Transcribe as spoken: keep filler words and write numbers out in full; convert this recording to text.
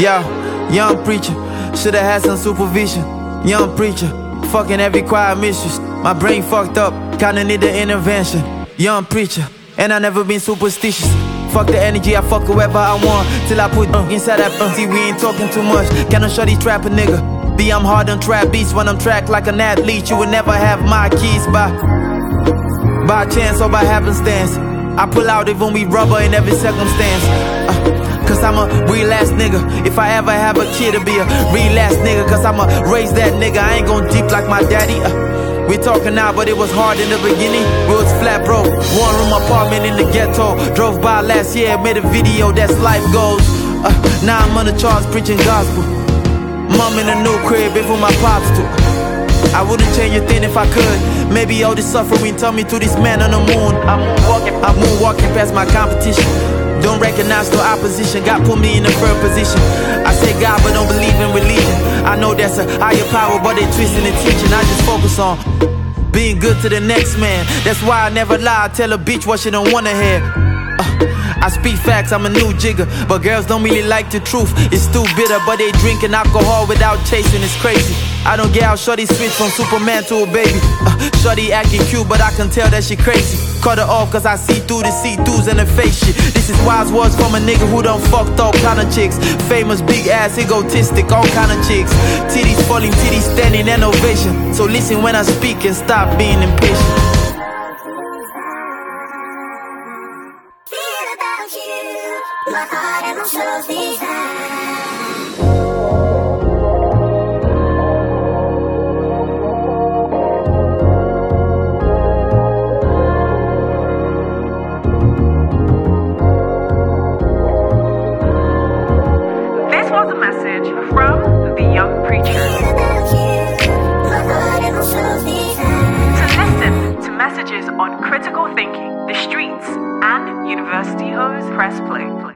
Yo, young preacher, shoulda had some supervision. Young preacher, fucking every choir mistress. My brain fucked up, kinda need the intervention. Young preacher, and I never been superstitious. Fuck the energy, I fuck whoever I want till I put uh, inside that uh, see, we ain't talking too much. Can I shorty trap a nigga? B, I'm hard on trap beats when I'm tracked like an athlete. You would never have my keys by by chance or by happenstance. I pull out even we rubber in every circumstance. Uh, Cause I'm a real ass nigga. If I ever have a kid, it'll be a real ass nigga. Cause I'ma raise that nigga. I ain't gon' deep like my daddy. Uh, we talking now, but it was hard in the beginning. We was flat broke, one room apartment in the ghetto. Drove by last year, made a video, that's life goes. Uh, now I'm on the charts preaching gospel. Mom in a new crib, before my pops too. I wouldn't change a thing if I could. Maybe all this suffering turned me to this man on the moon. I'm moonwalking, I'm moonwalking past my competition. Don't recognize no opposition. God put me in a firm position. I say God, but don't believe in religion. I know that's a higher power, but they twisting the teaching. I just focus on being good to the next man. That's why I never lie. I tell a bitch what she don't wanna hear. Uh, I speak facts, I'm a new jigger. But girls don't really like the truth. It's too bitter, but they drinking alcohol without chasing. It's crazy. I don't get how shorty switch from Superman to a baby. uh, Shorty acting cute, but I can tell that she crazy. Cut her off cause I see through the see-throughs and the face shit. This is wise words from a nigga who done fucked all kind of chicks. Famous, big ass, egotistic, all kind of chicks. Titties falling, titties standing, and ovation. So listen when I speak and stop being impatient. My heart and my soul's desire. This was a message from the young preacher. To listen to messages on critical thinking, the streets, and University Hoes, press play.